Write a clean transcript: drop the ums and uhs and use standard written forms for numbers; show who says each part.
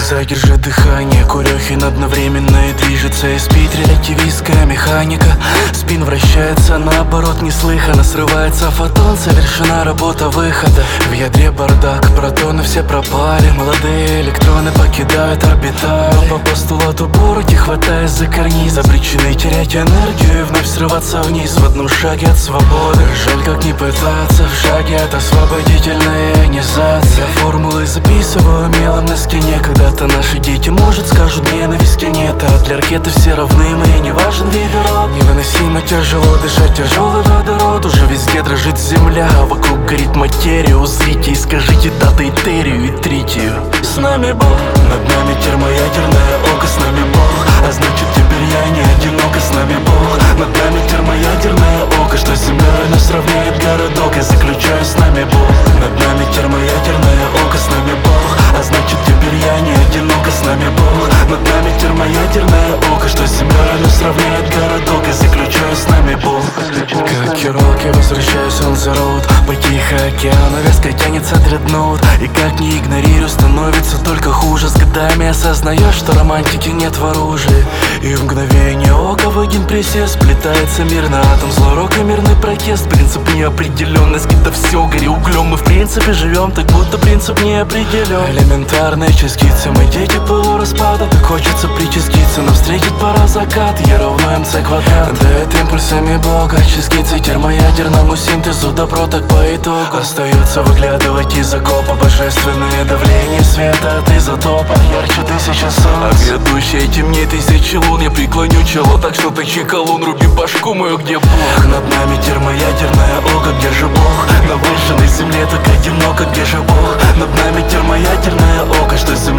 Speaker 1: Задержи дыхание, курехин одновременно и движется и спит релятивистская механика. Спин вращается наоборот неслыханно, срывается фотон, совершена работа выхода. В ядре бардак, протоны все пропали, молодые электроны покидают орбитали. По постулату Бороди, хватаясь за карниз, обречены терять энергию и вновь срываться вниз в одном шаге от свободы. Жаль, как не пытаться в шаге от освободительной ионизации. Формулы записываю мелом на стене. Когда-то наши дети, может, скажут ненависти нет, а для ракеты все равны мы, не важен вид и род. Невыносимо тяжело дышать тяжелый водород. Уже везде дрожит земля, а вокруг горит материя. Узрите и скажите даты этерию и тритию. С нами Бог, над нами термоядерное око. С нами Бог, а значит теперь я не одинок. И с нами Бог, над нами термоядерное око. Что с землей нас равняет городок. Я заключаю, с нами Бог, над нами термоядерное око. С нами Бог, а значит теперь я не одинок. И с нами Бог, над нами термоядерное око. Что с землей нас равняет городок. Я заключаю, с нами Бог. Как хирург я возвращаюсь on the road. По Тихому океану вязко тянется дредноут. И как не игнорирую, становится только хуже. С годами осознаешь, что романтики нет в оружии. И в мгновение ока в агенпрессе сплетается мирный атом. Злорок и мирный протест, принцип неопределенности. Да все, гори углем, мы в принципе живем, так будто принцип не определен. Элементарные частицы, мы дети полураспада. Так хочется причаститься, но встретить пора закат. Е равно МЦ квадрат. Дает импульсами Бога частицы термоядерному синтезу. Добро так по итогу остается выглядывать из окопа. Божественное давление света от изотопа ярче 1000 солнц. А грядущее темнее 1000 лун. Я преклоню чело, так что точи колун. Руби башку мою, где Бог. Над нами термоядерное око, где же Бог? На выжженной земле так одиноко, где же Бог? Над нами термоядерное око, что земля